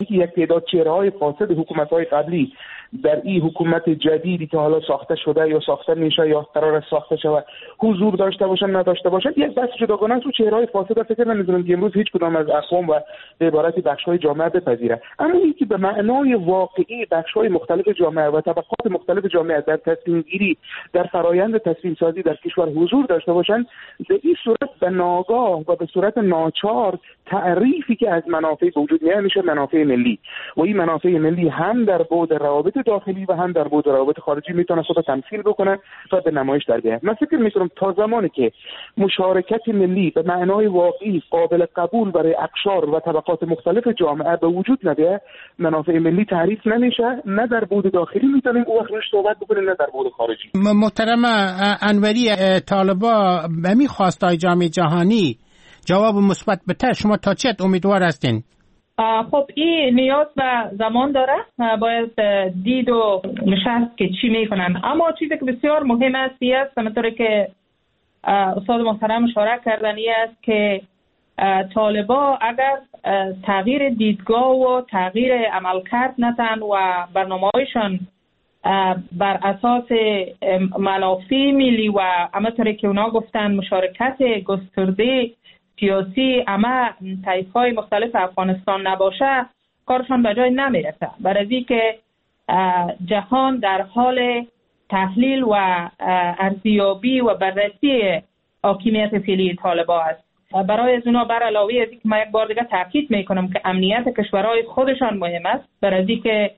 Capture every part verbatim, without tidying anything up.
که یک تعداد چهره‌های فاسد حکومت‌های قبلی در این حکومت جدیدی که حالا ساخته شده یا ساخته میشه یا قرار است ساخته شود حضور داشته باشن نداشته باشن، یک بحث جداگانه است. چهره‌های فاسد فکر نمی‌کنم که امروز هیچ کدام از اقوام و به عبارت بخش‌های جامعه بپذیره، اما این که به معنای واقعی بخش‌های مختلف جامعه و طبقات مختلف جامعه در تصمیم گیری در فرایند تصمیم سازی در کشور حضور داشته باشند، به این صورت به ناگاه و به صورت ناچار تعریفی که از منافع به وجود میاد میشه منافع ملی و این منافع ملی هم در بعد روابط داخلی و هم در بعد روابط خارجی میتونه خودش تمثیل بکنه و به نمایش در بیاد. من فکر میکنم تا زمانی که مشارکت ملی به معنای واقعی قابل قبول برای اقشار و طبقات مختلف جامعه به وجود نده، منافع ملی تعریف نمیشه، نه در بعد داخلی میتونیم او وقت روش صحبت بکنیم نه در بعد خارجی. محترم انوری، طالبا به می خواستای جامعه جهانی جواب مثبت بده، شما تا چه امیدوار هستین؟ خب این نیاز به زمان داره، باید دید و نشست که چی میکنن، اما چیزی که بسیار مهم است این است همونطوری که استاد محترم اشاره کردن این است که طالبا اگر تغییر دیدگاه و تغییر عملکرد نتن و برنامه‌هایشان بر اساس منافع ملی و همونطوری که اونا گفتن مشارکت گسترده سیاسی اما طایف‌های مختلف افغانستان نباشه، کارشان به جای نمیرسه. برای که جهان در حال تحلیل و ارزیابی و بررسی حاکمیت فعلی طالبان است. برای از اونا بر علاوه از اینکه من یک بار دیگه تاکید میکنم که امنیت کشورهای خودشان مهم است، برای که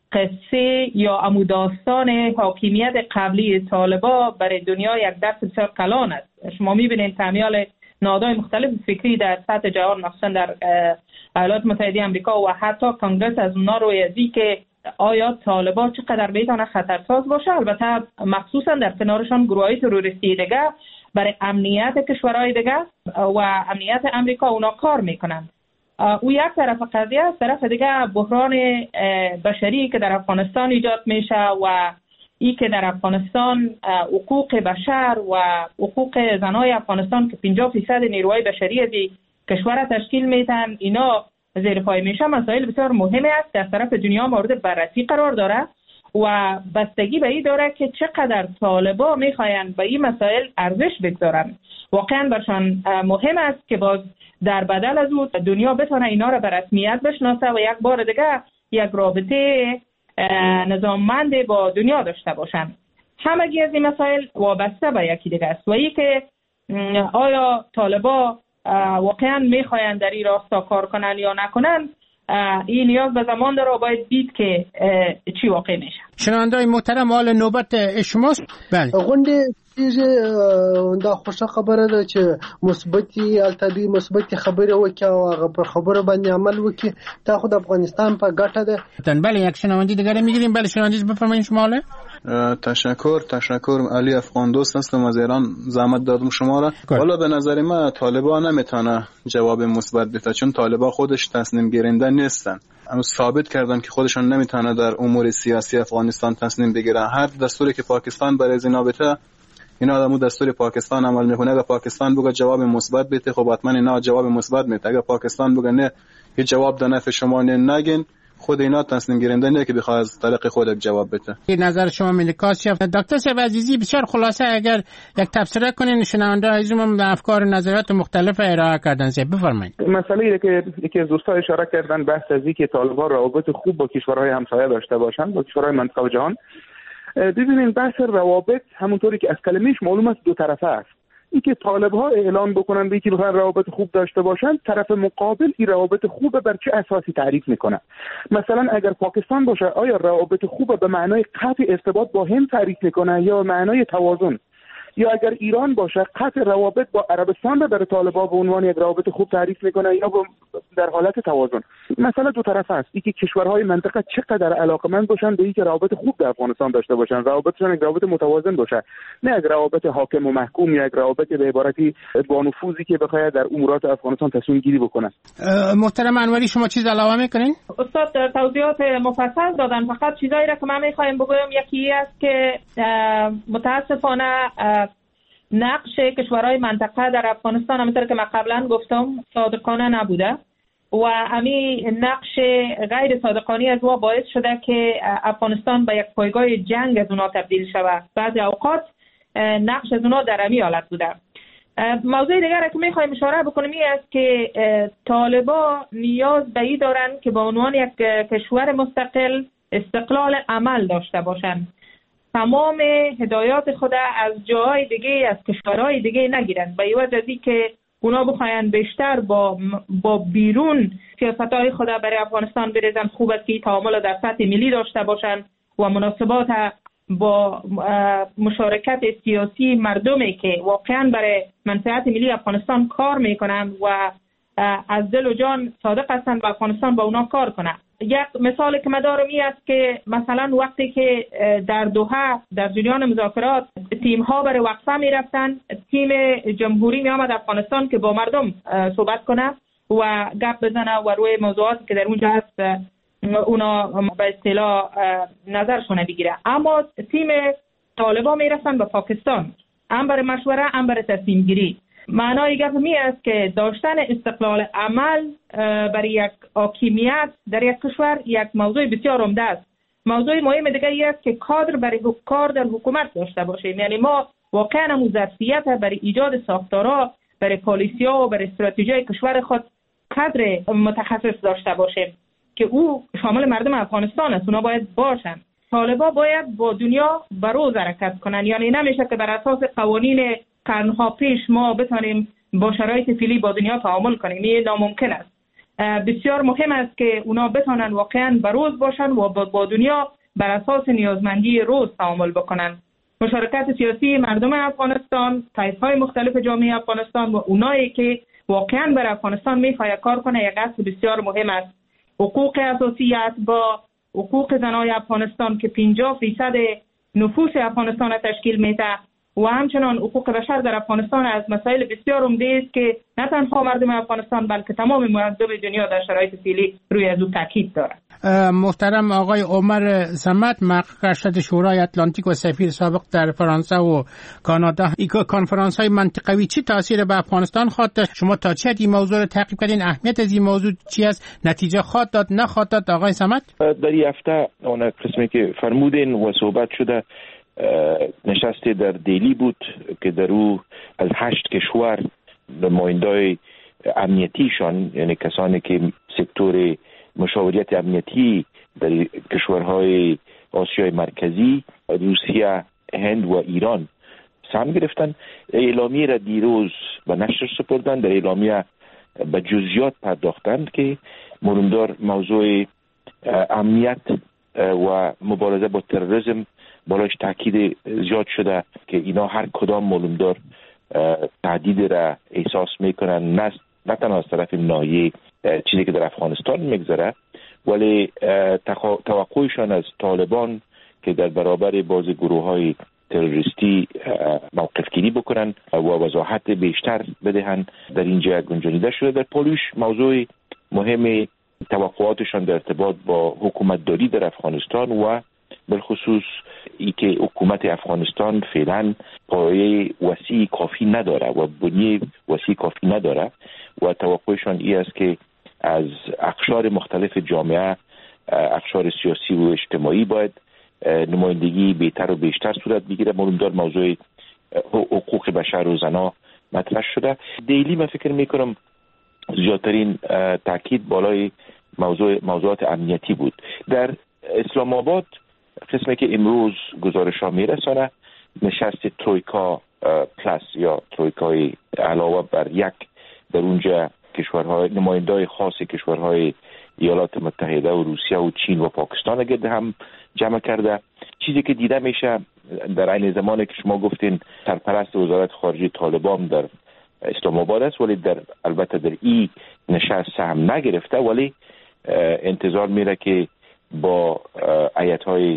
قصه یا عموداستان حاکمیت قبلی طالبان برای دنیا یک درس بسیار کلان است. شما میبینید تعمیال نهادهای مختلف فکری در سطح جهان، مخصوصا در ایالات متحده آمریکا و حتی کانگرس از اونا روی ازی که آیا طالبان چقدر میتونه خطرساز باشه. البته مخصوصا در کنارشان گروه‌های تروریستی دیگه برای امنیت کشورهای دیگه و امنیت امریکا اونا کار میکنن. او یک طرف قضیه است، طرف دیگه بحران بشری که در افغانستان ایجاد میشه و ای که در افغانستان حقوق بشر و حقوق زنای افغانستان که پنجاه درصد نیروهای بشری از کشور تشکیل میدن اینا زیر پای میشه، مسائل بسیار مهمه است در طرف دنیا مورد بررسی قرار داره و بستگی به این داره که چقدر طالبا میخواین به این مسائل ارزش بگذارن. واقعا برشان مهم است که باز در بدل از اون دنیا بتونه اینا را به رسمیت بشناسه و یک بار دیگه یک رابطه نظاممند با دنیا داشته باشن. همگی از این مسائل وابسته به یکی دیگه است و ای که آیا طالبا واقعا میخواین در این راستا کار کنن یا نکنن، این نیاز به زمان داره و باید دید که چی واقع میشه. شنونده‌های محترم، حال نوبت شماست. بله غونډه چې دا خوشا خبره ده چې مثبتي التبي مثبتي خبره وکړي او هغه پر خبره باندې عمل وکړي، تا خود افغانستان په ګټه ده. بله یک شنونده دیگه میگیریم. بله شنونده بفرمایید شما. تشکر تشکر علی افغان دوست هستم از ایران، زحمت دادم شما را. والا به نظر من طالبان نمیتونه جواب مثبت بده، چون طالبان خودش تصمیم گیرنده نیستن. اما ثابت کردن که خودشون نمیتونه در امور سیاسی افغانستان تصمیم بگیرن. هر دستوری که پاکستان برای اینا بده اینا آدمو دستور پاکستان عمل میکنه. اگه پاکستان بگه جواب مثبت بده خب حتما اینا جواب مثبت میده. اگه پاکستان بگه نه هیچ جواب در نفع شما نگین، خود اینا تصمیم گیرنده نه که بخواد از طریق خود جواب بده. این نظر شما ملکاس شف. دکتر صاحب عزیزی بسیار خلاصه اگر یک تبصره کنین شنونده عزیزم افکار و نظرات مختلف ارائه کردن زی بفرمایید. مسئله که یکی از دوستان اشاره کردن بحث از اینکه طالبان روابط خوب با کشورهای همسایه داشته باشن، با کشورهای منطقه و جهان. ببینین بحث روابط همونطوری که از کلمه‌اش معلوم است دو طرفه است. این که طالب‌ها اعلام بکنن به اینکه بخوان روابط خوب داشته باشن، طرف مقابل این روابط خوب بر چه اساسی تعریف میکنه. مثلا اگر پاکستان باشه آیا روابط خوب به معنای قطع ارتباط با هند تعریف میکنه یا معنای توازن؟ یا اگر ایران باشه قطع روابط با عربستان رو برای طالبان به عنوان یک روابط خوب تعریف میکنه یا در حالت توازن؟ مثلا دو طرفه است. اینکه کشورهای منطقه چقدر علاقمند باشن به اینکه روابط خوب در افغانستان داشته باشن، روابطشون یک روابط متوازن باشه، نه یک روابط حاکم و محکوم یا یک روابط به عبارتی با نفوذی که بخواد در امورات افغانستان تصمیم گیری بکنه. محترم انوری شما چیز علاوه میکنین؟ استاد در توضیحات مفصل دادن، فقط چیزایی را که من میخوایم بگویم یکی است که متاسفانه نقش کشورهای منطقه در افغانستان همونطور که من قبلا گفتم صادقانه نبوده و همین نقش غیر صادقانه از او باعث شده که افغانستان به یک پایگاه جنگ از اونا تبدیل شود. بعضی اوقات نقش از اونا در همین حالت بوده. موضوع دیگر که میخوایم اشاره بکنیم این است که طالبا نیاز به این دارند که به عنوان یک کشور مستقل استقلال عمل داشته باشند. تمام هدایات خود از جاهای دیگه، از کشورهای دیگه نگیرند، به عوض از که اونا بخواین بیشتر با با بیرون سیاستهای خود برای افغانستان بریزن. خوب است که تعامل در سطح ملی داشته باشند و مناسبات با مشارکت سیاسی مردمی که واقعا برای منفعت ملی افغانستان کار میکنند و از دل و جان صادق هستند و افغانستان با اونا کار کنه. یک مثال که من دارم این است که مثلا وقتی که در دوحه در جریان مذاکرات تیم ها برای وقفه می رفتن، تیم جمهوری می آمد افغانستان که با مردم صحبت کنه و گپ بزنه و روی موضوعاتی که در اونجا هست اونا به اصطلاح نظرشون بگیره. اما تیم طالبان می رفتن به پاکستان، هم برای مشوره هم برای تصمیم گیری. معنای گپ می است که داشتن استقلال عمل برای یک حاکمیت در یک کشور یک موضوع بسیار عمده است. موضوع مهم دیگه ای است که کادر برای کار در حکومت داشته باشیم. یعنی ما واقعا هم ظرفیت برای ایجاد ساختارها برای پالیسی‌ها و برای استراتژی کشور خود کادر متخصص داشته باشیم که او شامل مردم افغانستان است. اونا باید باشن. طالبا باید با دنیا بروز حرکت کنن. یعنی نمیشه که بر اساس قوانین قرنها پیش ما بتونیم با شرایط فعلی با دنیا تعامل کنیم. این ناممکن است. بسیار مهم است که اونا بتونن واقعا بروز باشن و با دنیا بر اساس نیازمندی روز تعامل بکنن. مشارکت سیاسی مردم افغانستان، طیف‌های مختلف جامعه افغانستان و اونایی که واقعا بر افغانستان میخواد کار کنه یک اصل بسیار مهم است. حقوق اساسیت با حقوق زنای افغانستان که پنجاه درصد نفوس افغانستان تشکیل میده و همچنان حقوق بشر در افغانستان از مسائل بسیار عمده است که نه تنها مردم افغانستان بلکه تمام مردم دنیا در شرایط فعلی روی از او تاکید دارند. محترم آقای عمر صمد، محقق ارشد شورای اتلانتیک و سفیر سابق در فرانسه و کانادا، این کنفرانس های منطقوی چی تاثیر به افغانستان خواهد داشت؟ شما تا چه حد این موضوع رو تعقیب کردین؟ اهمیت از این موضوع چی است؟ نتیجه خواهد داد نخواهد داد آقای صمد؟ در این هفته اون قسمی که فرمودین و صحبت شده نشست در دیلی بود که در او از هشت کشور نمایندای امنیتیشان، یعنی کسانی که سکتور مشاوریت امنیتی در کشورهای آسیای مرکزی، روسیه، هند و ایران سهم گرفتن. اعلامیه را دیروز به نشر سپردن. در اعلامیه به جزئیات پرداختند که مهمدار موضوع امنیت و مبارزه با تروریسم بالاش تاکید زیاد شده که اینا هر کدام معلومدار تهدید را احساس میکنن، نه نه تنها از طرف ناحیه چیزی که در افغانستان میگذره، ولی توقعشان از طالبان که در برابر باز گروه های تروریستی موقف گیری بکنن و وضاحت بیشتر بدهن در اینجا گنجانیده شده. در پولوش موضوع مهم توقعاتشان در ارتباط با حکومت داری در افغانستان و بالخصوص ای که حکومت افغانستان فعلا پایه وسیع کافی نداره و بنیه وسیع کافی نداره و توقعشان ای است که از اقشار مختلف جامعه، اقشار سیاسی و اجتماعی باید نمایندگی بهتر و بیشتر صورت بگیره. مهمدار موضوع حقوق بشر و زنا مطرح شده. دیلی من فکر میکنم زیادترین تاکید بالای موضوع موضوعات امنیتی بود. در اسلام آباد قسمی که امروز گزارش ها میرسانه نشست ترویکا پلاس یا ترویکای علاوه بر یک در اونجا کشورهای نمایندای خاص کشورهای ایالات متحده و روسیه و چین و پاکستان گرد هم جمع کرده. چیزی که دیده میشه در عین زمانی که شما گفتین سرپرست وزارت خارجه طالبان در اسلام آباد است، ولی در البته در این نشست سهم نگرفته، ولی انتظار میره که با هیئت‌های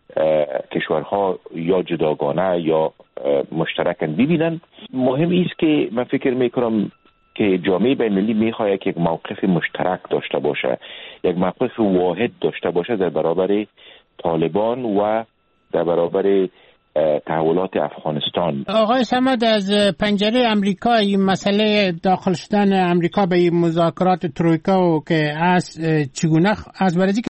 کشورها یا جداگانه یا مشترکاً ببینن. مهم است که من فکر میکنم که جامعه بین‌المللی میخواد که یک موقف مشترک داشته باشه، یک موقف واحد داشته باشه در برابر طالبان و در برابر تحولات افغانستان. آقای صمد، از پنجره امریکا این مسئله داخل شدن امریکا به این مذاکرات ترویکا و که از چگونه از برای